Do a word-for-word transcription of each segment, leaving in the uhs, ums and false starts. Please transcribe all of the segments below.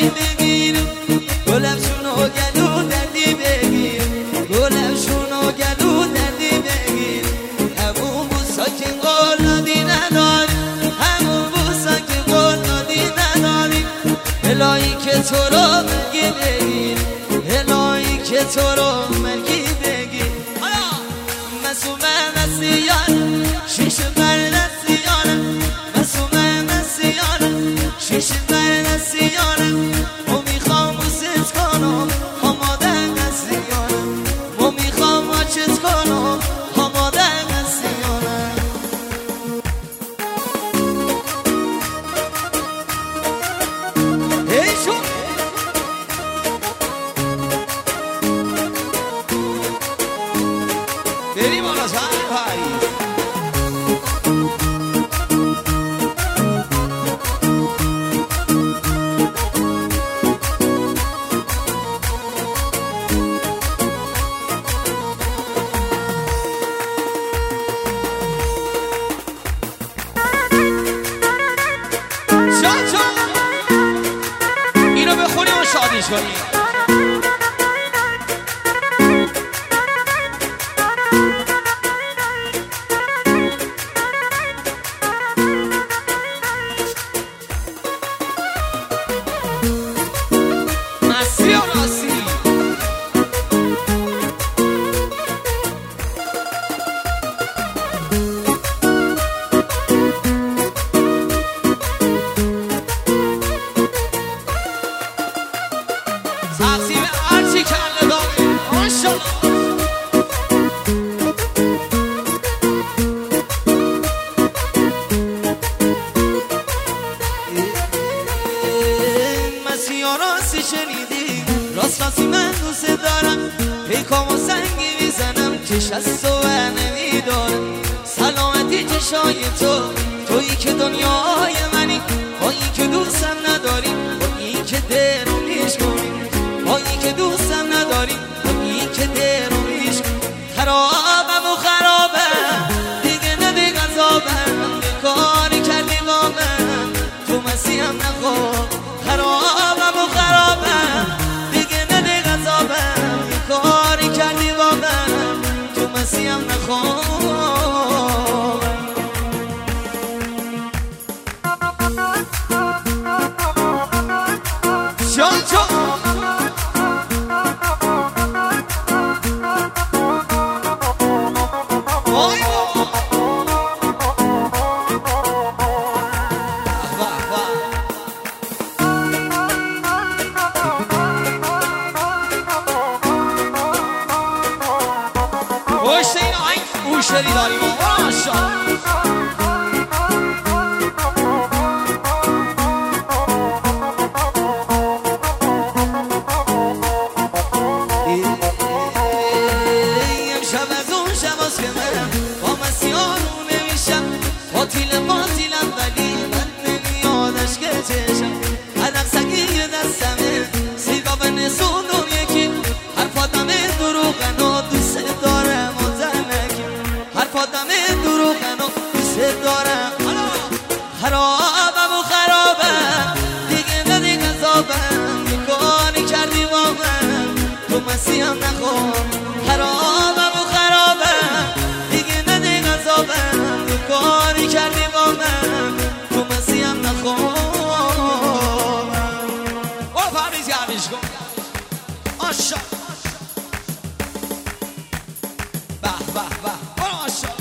دردی بگیر گلفشونو گلو دردی بگیر گلفشونو گلو دردی بگیر همون بوسا که قول دادی نداری همون بوسا که قول دادی نداری الهی که تو رو مرگی بگیر الهی که تو رو مرگی بگیر مسومه مسیان شیش بردستیانم مسومه مسیانم شیش بردستیانم و میخوام بوست کنم آماده قصیانم و میخوام واچت کنم آماده قصیانم ای شو بریم آنها سر پاییز شاد شاد اینو بخونیم و شادیش کنیم تقسیم هرچی کله داره ماشاءالله مسیح راستی شنیدی راست راستی من دوست دارم پیکام و سنگی میزنم چش از تو نمیدارم سلامتی چشای تو تویی که دنیای منی بایی که دوستم نداری بایی که درو میشکنی بایی که دوستم نداری بایی که درو میشکنی خرابم و خرابم دیگه نده غذابم کاری کردی با من تو مسیحم نخور خرابم و خرابم دیگه نده غذابم کاری کردی با من تو مسیحم نخور جان جان پشت این آهنگ اوشری داریم ماشاءالله امشب از اون شباست که من با مسیحانو نمیشم باطیل باطیلم ولی من نمیادش که چشم هدف سگی دستمه سیگا به نسوندم یکی حرفاتم دروغن و دوست دارم و زنکی حرفاتم دروغن و دوست دارم خرابم و خرابم دیگه ندی غذابم کاری کردی با من تو مسیحم نخور خرابم و خرابم دیگه ندی غذابم کاری کردی با من تو مسیحم نخور او پریز گردیش کن آشا به به به آشا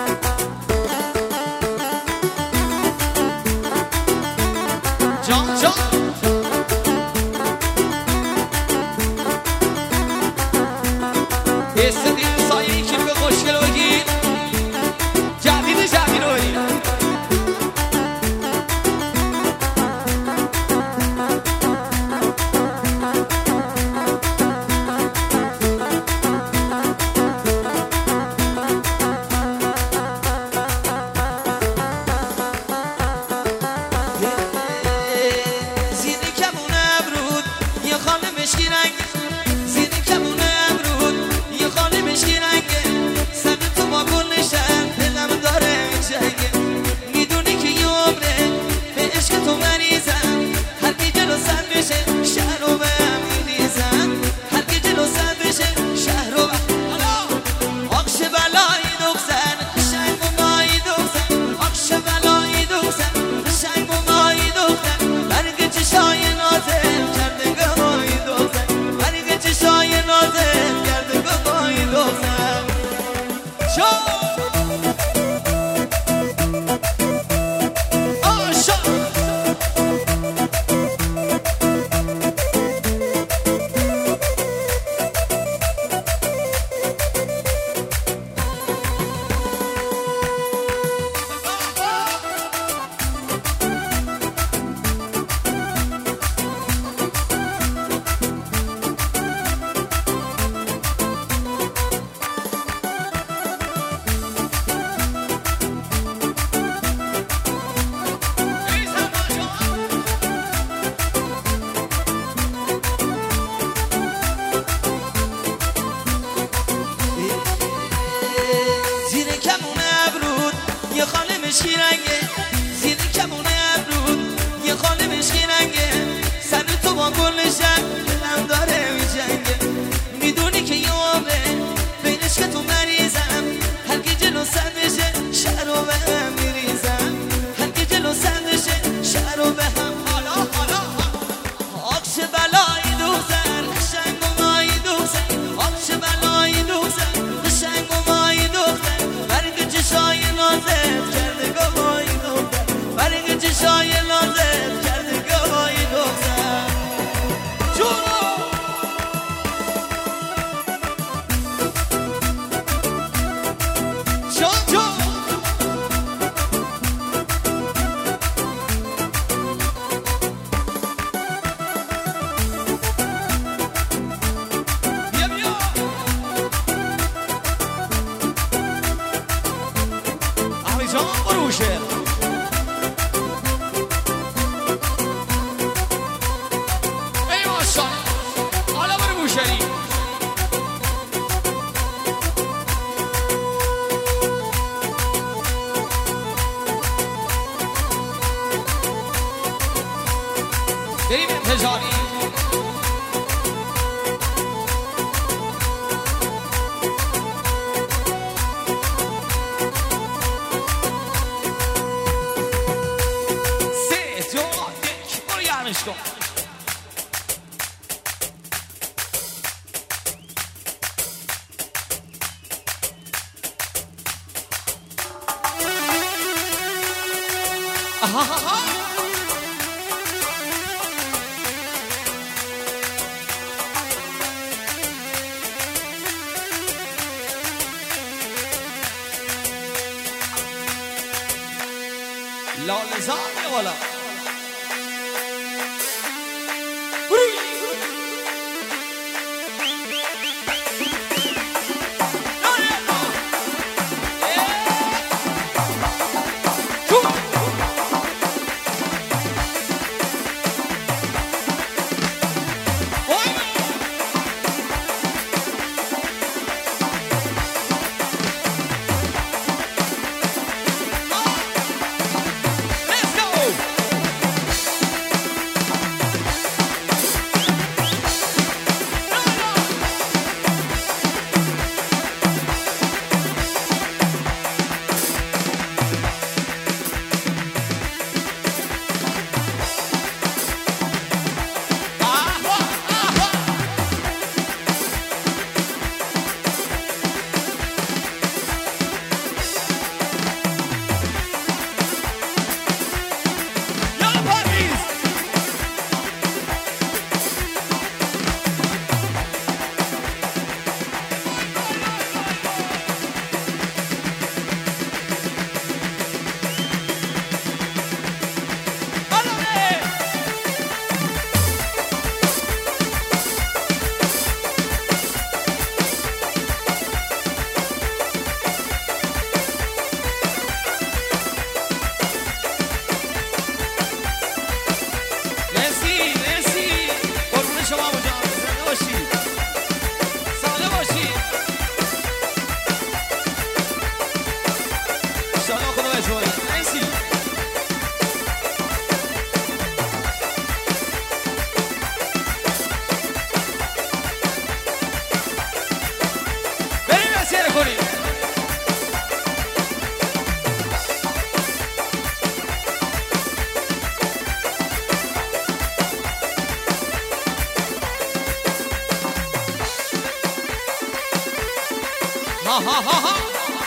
Jump, jump. استدیل سایه که به خوشگل بگیر جدید جدید رو بگیر بریم انتظاری سه دو یک برو گرمش کن آها لاله زار بیا بالا ها ها ها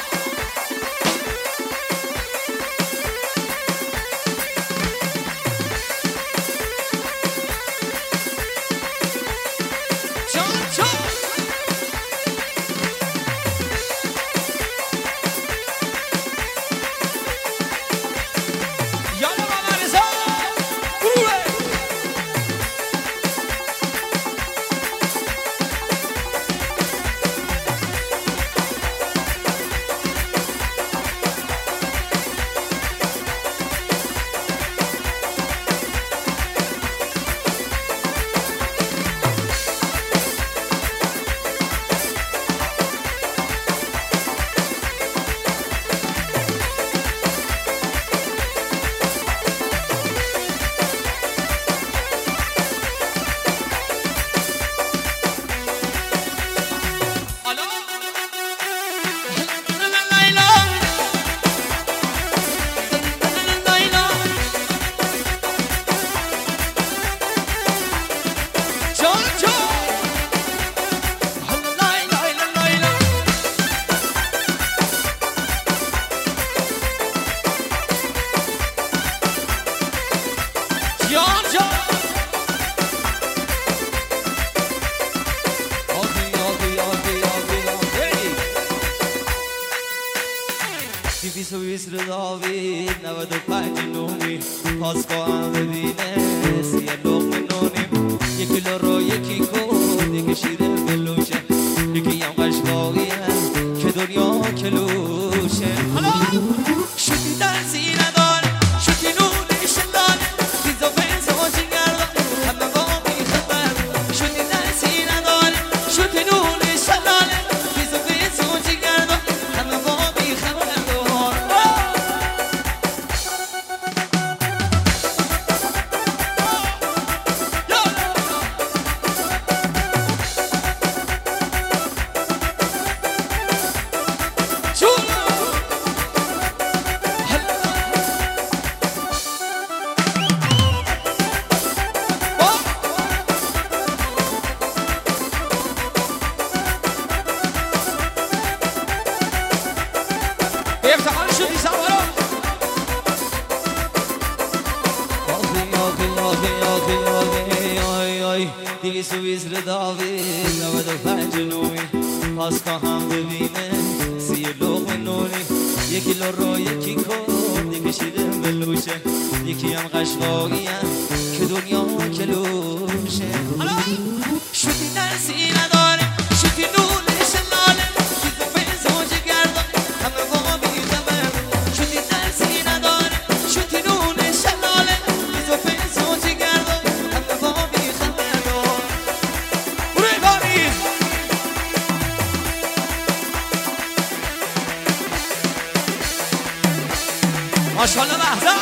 ماشاءالله لحظه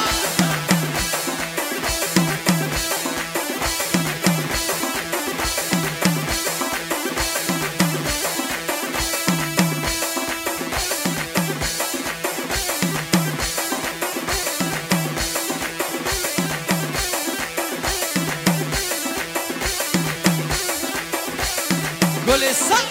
گلستان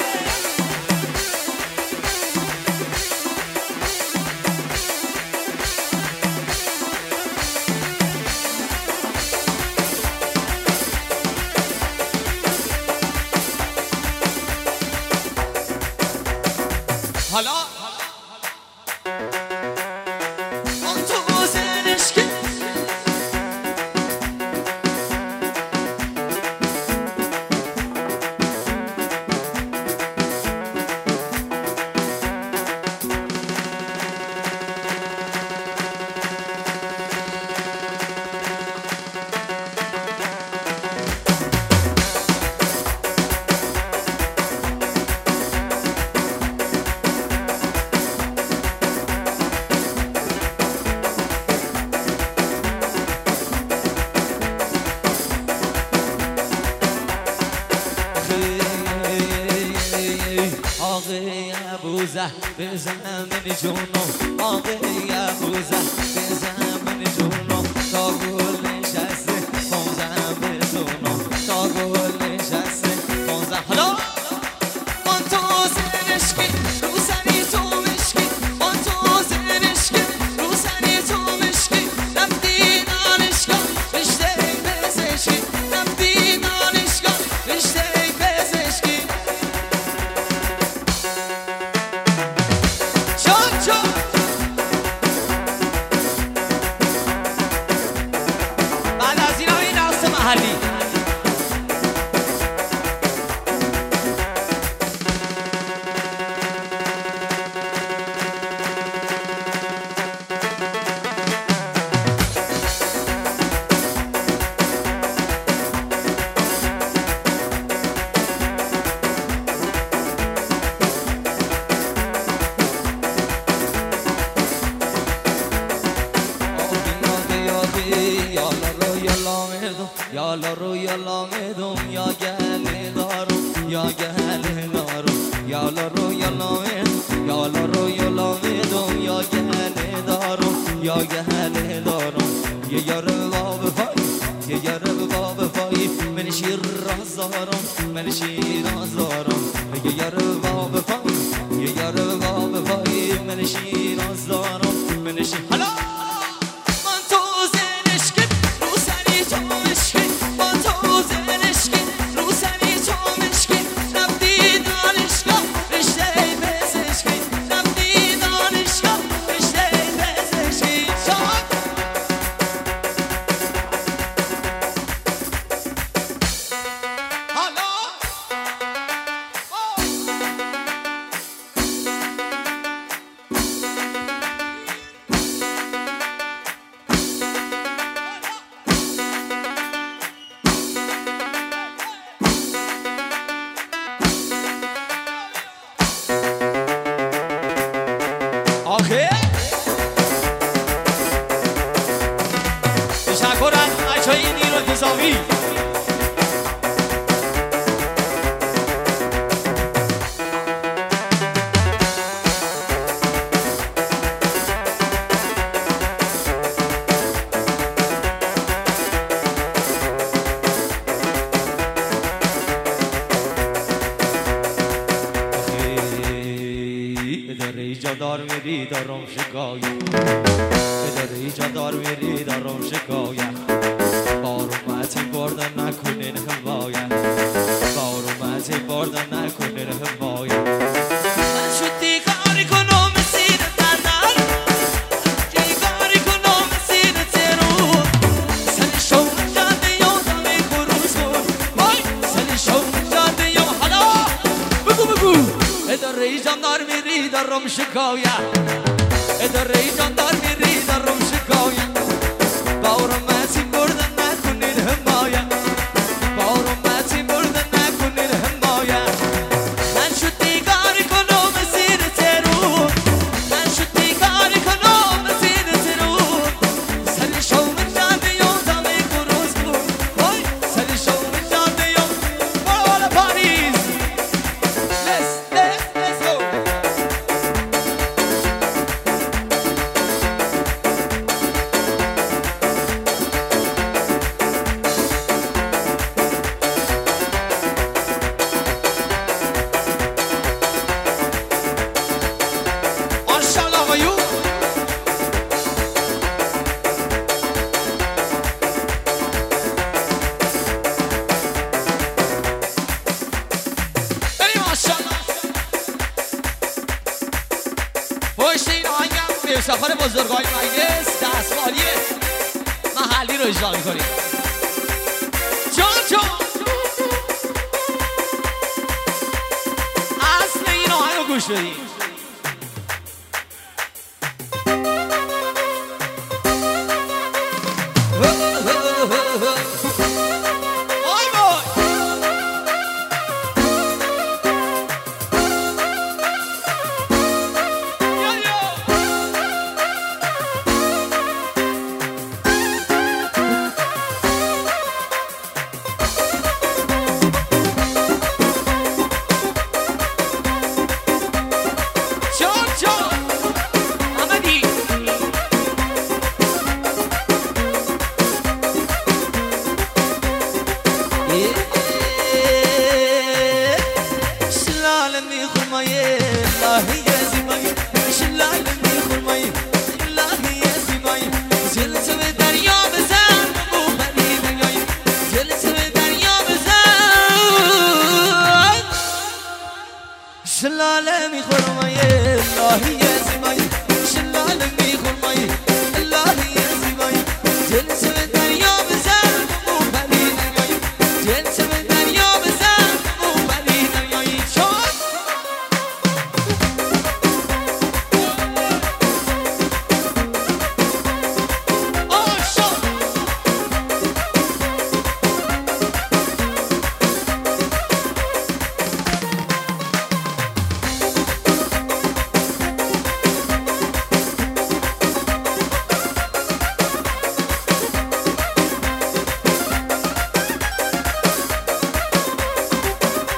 حالا آن تو حسینش که بزن من جونو آقای ابوزه بزن من جونو تا گل نشسته پانزم بزونو تا گل نشسته پانزم حالا آن تو حسینش که رو سری محلی. Yalla ro yalla medum ya gele darum ya gele darum yalla ro yalla medum yalla ro yalla medum ya gele darum ya gele darum ye yar bab fay ye yar bab fay men shir razarum men shir razarum ye yar bab fay ye yar bab fay men shir razarum men shir hala جادار میری دارم شکایت اداره جادار میری دارم شکایت بارومتی بردن نکنین حمایت بارومتی بردن نکنین حمایت من شدی کاری کنم مسیر دردر شدی کاری کنم مسیر ترور سلی شو جاده یادم کروز کن وای سلی شو جاده یا حالا بگو بگو اداره جادار میری دارم شکایت اداره جاندار میری دارم شکایت باورمتی بردن نکنین حمایت باورمتی بردن نکنین حمایت من شدی کاری کنم مسیر ترور من شدی کاری کنم مسیر ترور سلی شو من جاده یادم کروز کن وای سلی شو من جاده یادم بالا پاریس let's let's let's go سفر بزرگای مجلس دستمالی محلی رو اجرا میکنیم جان جان اصل این آهنگ رو گوش بدیم شلاله میخورم یه الهی زیبایی شلاله میخورم یه الهی زیبایی دل سوی دریا بزن و ببین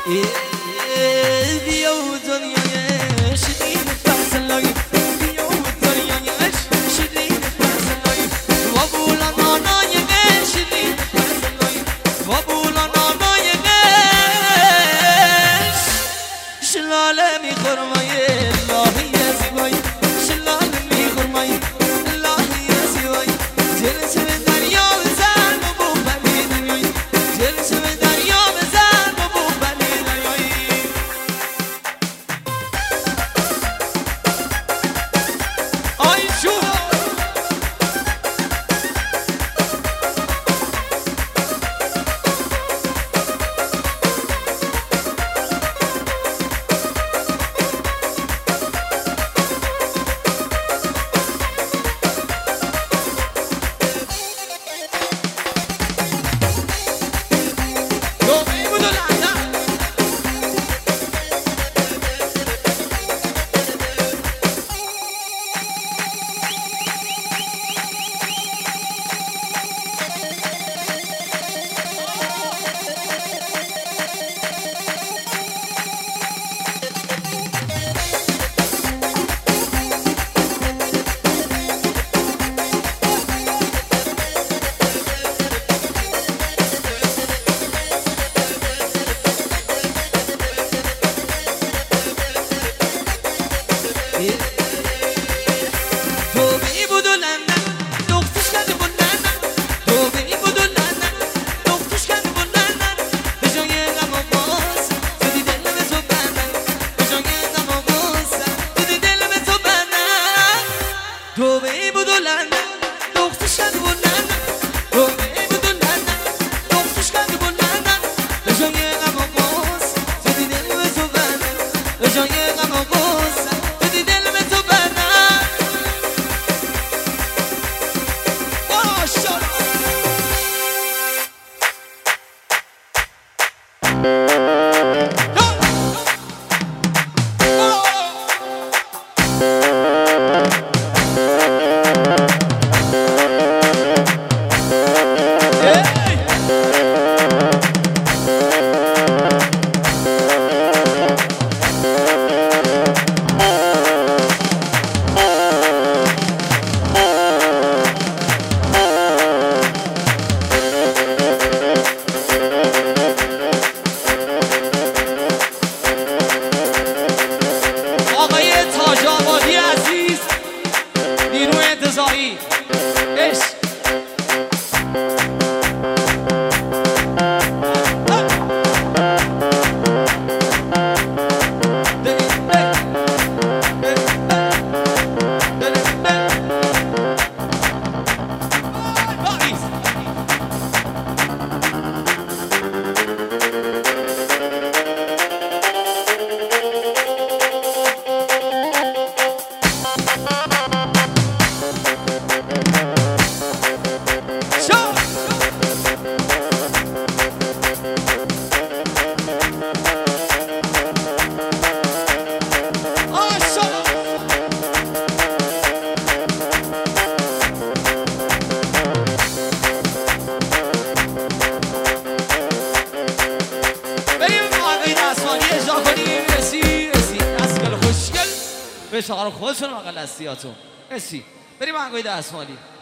بیا و دنیای شیرین فصلایی بیا و دنیای شیرین فصلایی و بولا نانای شیرین فصلایی و بولا نانای شلاله می خرمای الهی زیبایی شلاله می خرمای الهی زیبایی جلس به دریا بزن و بو بلی دنیایی جلس به دریا بزن و بو بلی دنیایی آی شو به شعار خودشون و غلطیاتون. مرسی. بریم آهنگای دستمالی.